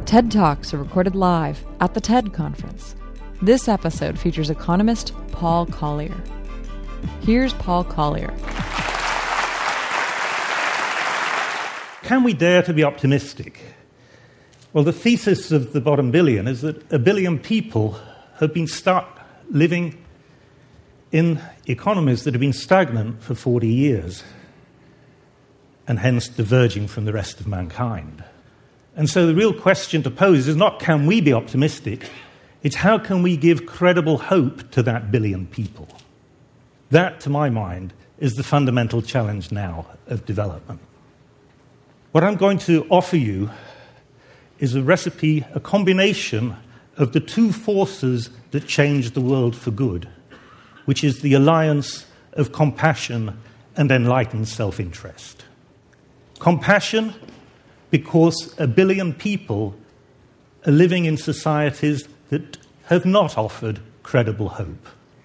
TED Talks are recorded live at the TED Conference. This episode features economist Paul Collier. Here's Paul Collier. Can we dare to be optimistic? Well, the thesis of the bottom billion is that 1 billion people have been stuck living in economies that have been stagnant for 40 years and hence diverging from the rest of mankind. And so the real question to pose is not can we be optimistic, it's how can we give credible hope to that 1 billion people. That, to my mind, is the fundamental challenge now of development. What I'm going to offer you is a recipe, a combination of the two forces that change the world for good, which is the alliance of compassion and enlightened self-interest. Compassion, because 1 billion people are living in societies that have not offered credible hope.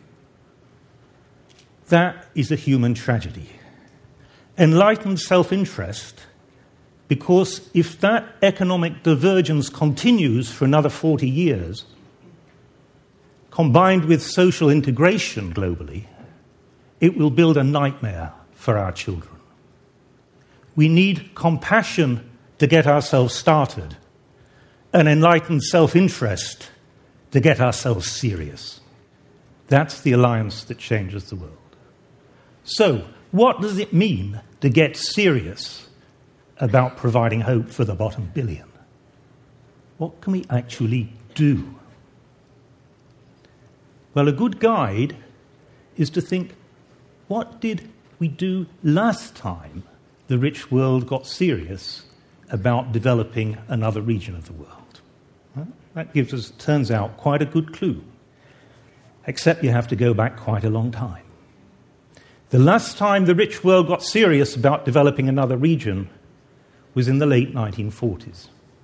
That is a human tragedy. Enlightened self-interest, because if that economic divergence continues for another 40 years, combined with social integration globally, it will build a nightmare for our children. We need compassion to get ourselves started, and enlightened self-interest to get ourselves serious. That's the alliance that changes the world. So, what does it mean to get serious about providing hope for the bottom 1 billion? What can we actually do? Well, a good guide is to think, what did we do last time the rich world got serious about developing another region of the world? Well, that gives us, turns out, quite a good clue, except you have to go back quite a long time. The last time the rich world got serious about developing another region was in the late 1940s.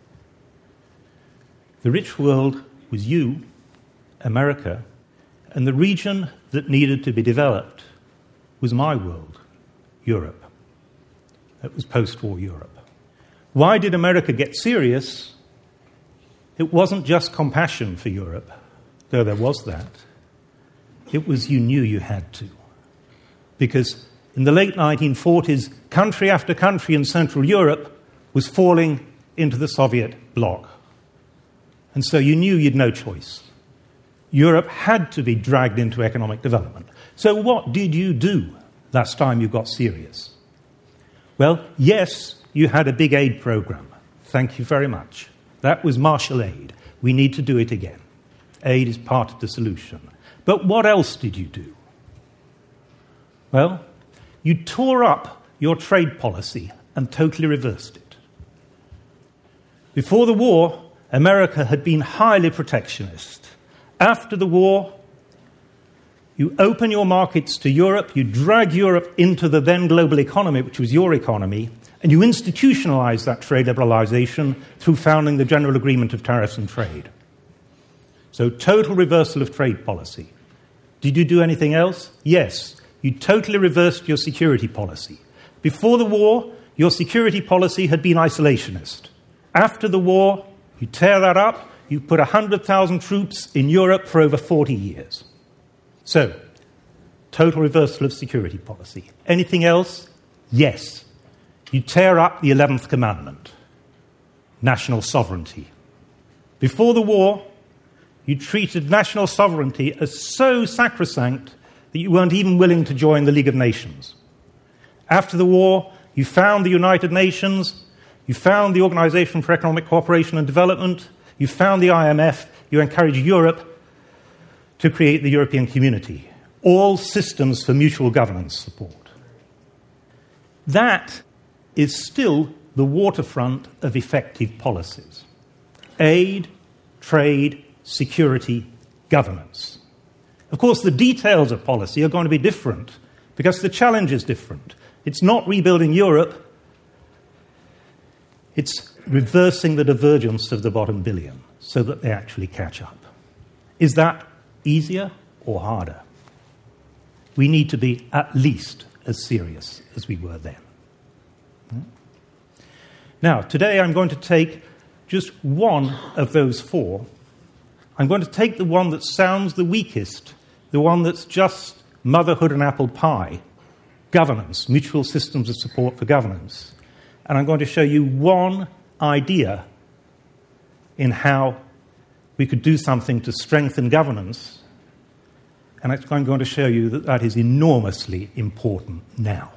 The rich world was you, America, and the region that needed to be developed was my world, Europe. That was post-war Europe. Why did America get serious? It wasn't just compassion for Europe, though there was that. It was you knew you had to. Because in the late 1940s, country after country in Central Europe was falling into the Soviet bloc. And so you knew you'd no choice. Europe had to be dragged into economic development. So what did you do last time you got serious? Well, yes, you had a big aid program. Thank you very much. That was Marshall Aid. We need to do it again. Aid is part of the solution. But what else did you do? Well, you tore up your trade policy and totally reversed it. Before the war, America had been highly protectionist. After the war, you open your markets to Europe, you drag Europe into the then global economy, which was your economy, and you institutionalize that trade liberalization through founding the General Agreement of Tariffs and Trade. So total reversal of trade policy. Did you do anything else? Yes. You totally reversed your security policy. Before the war, your security policy had been isolationist. After the war, you tear that up, you put 100,000 troops in Europe for over 40 years. So, total reversal of security policy. Anything else? Yes. You tear up the 11th commandment, national sovereignty. Before the war, you treated national sovereignty as so sacrosanct that you weren't even willing to join the League of Nations. After the war, you found the United Nations, you found the Organization for Economic Cooperation and Development, you found the IMF, you encouraged Europe to create the European Community, all systems for mutual governance support. That is still the waterfront of effective policies. Aid, trade, security, governance. Of course, the details of policy are going to be different because the challenge is different. It's not rebuilding Europe, it's reversing the divergence of the bottom 1 billion so that they actually catch up. Is that easier or harder? We need to be at least as serious as we were then. Now, today I'm going to take just one of those four, I'm going to take the one that sounds the weakest, the one that's just motherhood and apple pie, governance, mutual systems of support for governance. And I'm going to show you one idea in how we could do something to strengthen governance. And I'm going to show you that that is enormously important now.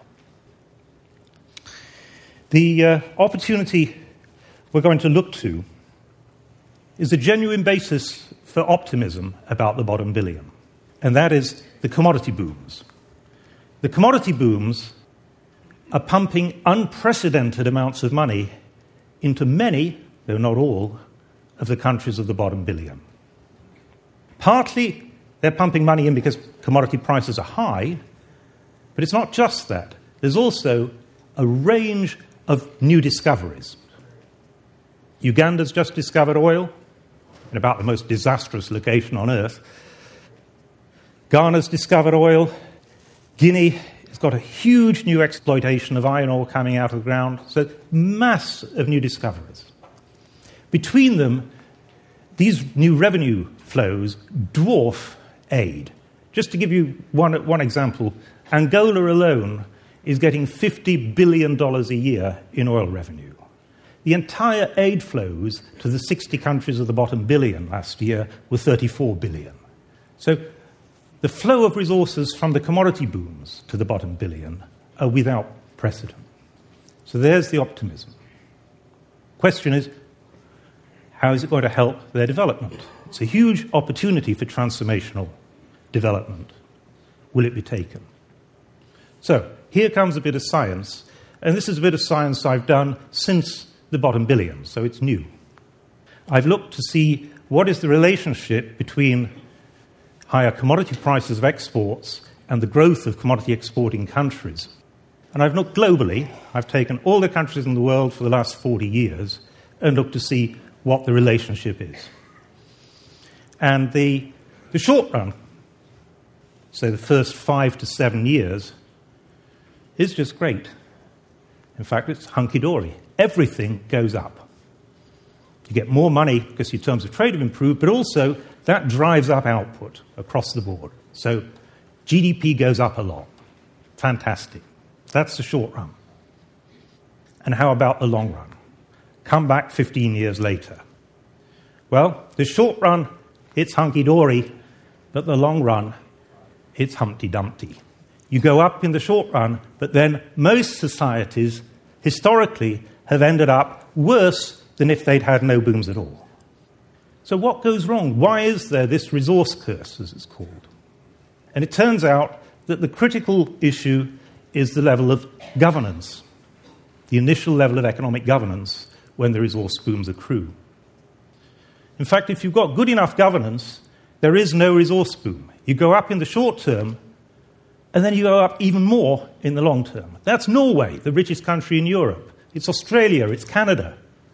The opportunity we're going to look to is a genuine basis for optimism about the bottom billion, and that is the commodity booms. The commodity booms are pumping unprecedented amounts of money into many, though not all, of the countries of the bottom billion. Partly, they're pumping money in because commodity prices are high, but it's not just that. There's also a range of new discoveries. Uganda's just discovered oil in about the most disastrous location on earth. Ghana's discovered oil. Guinea has got a huge new exploitation of iron ore coming out of the ground. So mass of new discoveries. Between them, these new revenue flows dwarf aid. Just to give you one example, Angola alone is getting $50 billion a year in oil revenue. The entire aid flows to the 60 countries of the bottom billion last year were $34 billion. So the flow of resources from the commodity booms to the bottom billion are without precedent. So there's the optimism. Question is, how is it going to help their development? It's a huge opportunity for transformational development. Will it be taken? So here comes a bit of science, and this is a bit of science I've done since the bottom billion, so it's new. I've looked to see what is the relationship between higher commodity prices of exports and the growth of commodity exporting countries. And I've looked globally. I've taken all the countries in the world for the last 40 years and looked to see what the relationship is. And the short run, so the first 5 to 7 years, is just great. In fact, it's hunky-dory. Everything goes up. You get more money because your terms of trade have improved, but also that drives up output across the board. So GDP goes up a lot. Fantastic. That's the short run. And how about the long run? Come back 15 years later. Well, the short run, it's hunky-dory, but the long run, it's Humpty Dumpty. You go up in the short run, but then most societies, historically, have ended up worse than if they'd had no booms at all. So what goes wrong? Why is there this resource curse, as it's called? And it turns out that the critical issue is the level of governance, the initial level of economic governance when the resource booms accrue. In fact, if you've got good enough governance, there is no resource boom. You go up in the short term, and then you go up even more in the long term. That's Norway, the richest country in Europe. It's Australia, it's Canada.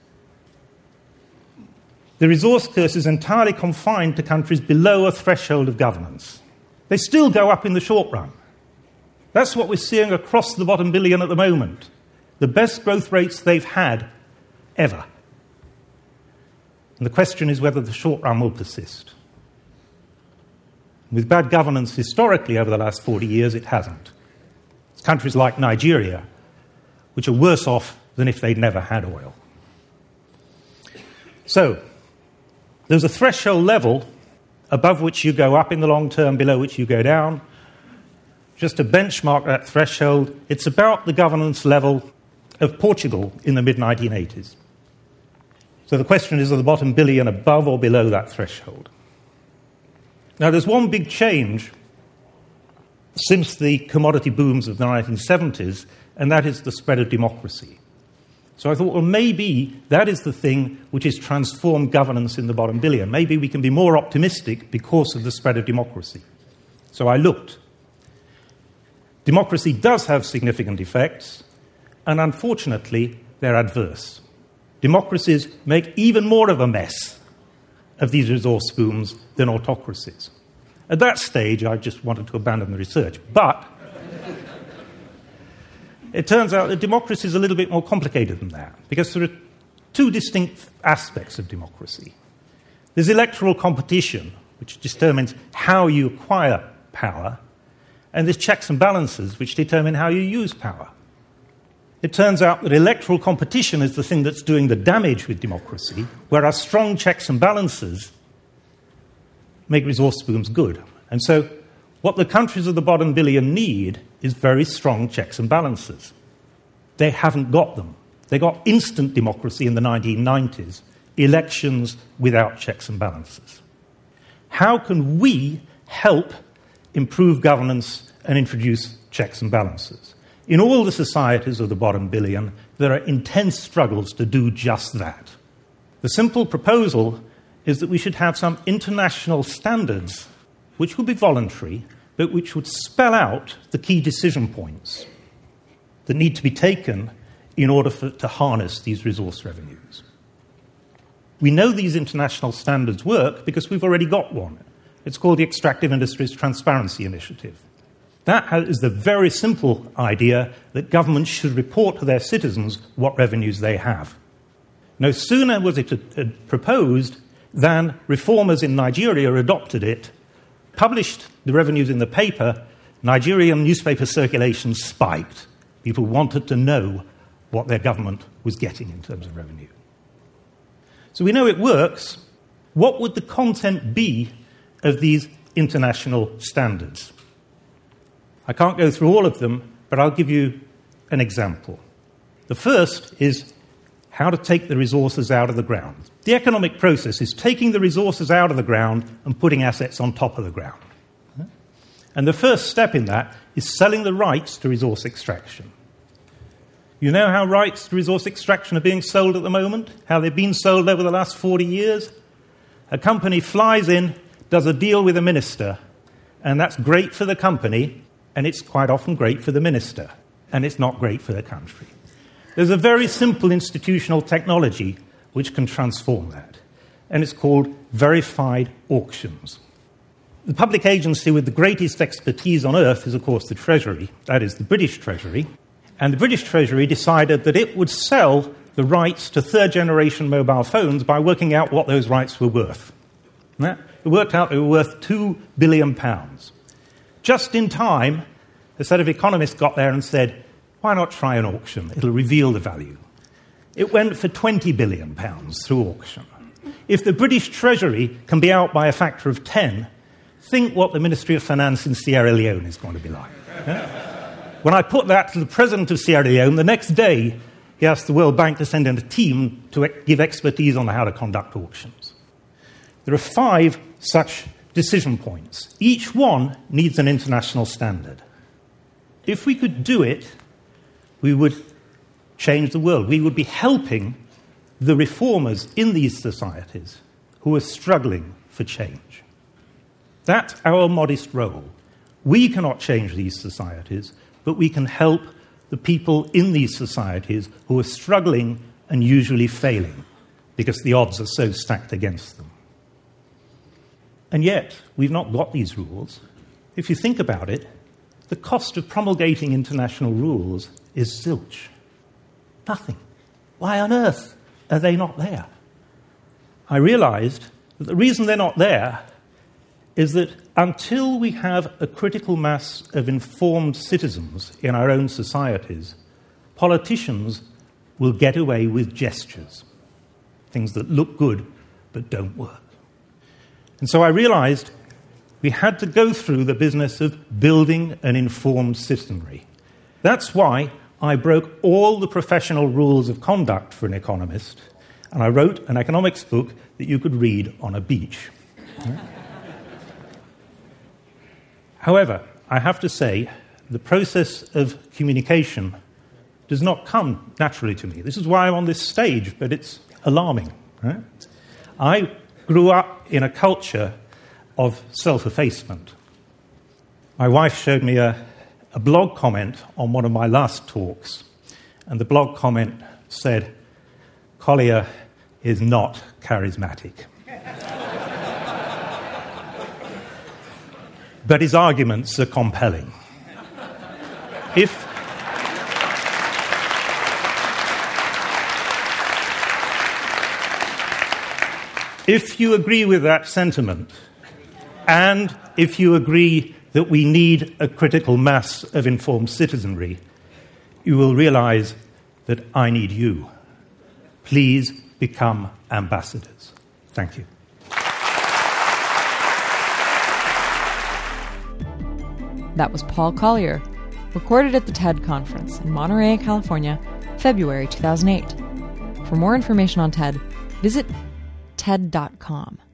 The resource curse is entirely confined to countries below a threshold of governance. They still go up in the short run. That's what we're seeing across the bottom billion at the moment. The best growth rates they've had ever. And the question is whether the short run will persist. With bad governance historically over the last 40 years, it hasn't. It's countries like Nigeria, which are worse off than if they'd never had oil. So, there's a threshold level above which you go up in the long term, below which you go down. Just to benchmark that threshold, it's about the governance level of Portugal in the mid-1980s. So the question is, are the bottom billion above or below that threshold? Now, there's one big change since the commodity booms of the 1970s, and that is the spread of democracy. So I thought, well, maybe that is the thing which has transformed governance in the bottom billion. Maybe we can be more optimistic because of the spread of democracy. So I looked. Democracy does have significant effects, and unfortunately, they're adverse. Democracies make even more of a mess of these resource booms than autocracies. At that stage, I just wanted to abandon the research. But it turns out that democracy is a little bit more complicated than that, because there are two distinct aspects of democracy. There's electoral competition, which determines how you acquire power, and there's checks and balances, which determine how you use power. It turns out that electoral competition is the thing that's doing the damage with democracy, whereas strong checks and balances make resource booms good. And so what the countries of the bottom billion need is very strong checks and balances. They haven't got them. They got instant democracy in the 1990s, elections without checks and balances. How can we help improve governance and introduce checks and balances? In all the societies of the bottom billion, there are intense struggles to do just that. The simple proposal is that we should have some international standards which would be voluntary, but which would spell out the key decision points that need to be taken in order to harness these resource revenues. We know these international standards work because we've already got one. It's called the Extractive Industries Transparency Initiative. That is the very simple idea that governments should report to their citizens what revenues they have. No sooner was it proposed than reformers in Nigeria adopted it, published the revenues in the paper. Nigerian newspaper circulation spiked. People wanted to know what their government was getting in terms of revenue. So we know it works. What would the content be of these international standards? I can't go through all of them, but I'll give you an example. The first is how to take the resources out of the ground. The economic process is taking the resources out of the ground and putting assets on top of the ground. And the first step in that is selling the rights to resource extraction. You know how rights to resource extraction are being sold at the moment? How they've been sold over the last 40 years? A company flies in, does a deal with a minister, and that's great for the company, and it's quite often great for the minister, and it's not great for the country. There's a very simple institutional technology which can transform that, and it's called verified auctions. The public agency with the greatest expertise on earth is, of course, the Treasury. That is the British Treasury. And the British Treasury decided that it would sell the rights to third-generation mobile phones by working out what those rights were worth. It worked out they were worth £2 billion. Just in time, a set of economists got there and said, why not try an auction? It'll reveal the value. It went for £20 billion through auction. If the British Treasury can be out by a factor of 10, think what the Ministry of Finance in Sierra Leone is going to be like. When I put that to the president of Sierra Leone, the next day he asked the World Bank to send in a team to give expertise on how to conduct auctions. There are 5 such decision points. Each one needs an international standard. If we could do it, we would change the world. We would be helping the reformers in these societies who are struggling for change. That's our modest role. We cannot change these societies, but we can help the people in these societies who are struggling and usually failing because the odds are so stacked against them. And yet, we've not got these rules. If you think about it, the cost of promulgating international rules is zilch. Nothing. Why on earth are they not there? I realized that the reason they're not there is that until we have a critical mass of informed citizens in our own societies, politicians will get away with gestures, things that look good but don't work. And so I realized we had to go through the business of building an informed citizenry. That's why I broke all the professional rules of conduct for an economist, and I wrote an economics book that you could read on a beach. However, I have to say, the process of communication does not come naturally to me. This is why I'm on this stage, but it's alarming. Right? I grew up in a culture of self-effacement. My wife showed me a blog comment on one of my last talks, and the blog comment said, Collier is not charismatic. But his arguments are compelling. If you agree with that sentiment, and if you agree that we need a critical mass of informed citizenry, you will realize that I need you. Please become ambassadors. Thank you. That was Paul Collier, recorded at the TED Conference in Monterey, California, February 2008. For more information on TED, visit TED.com.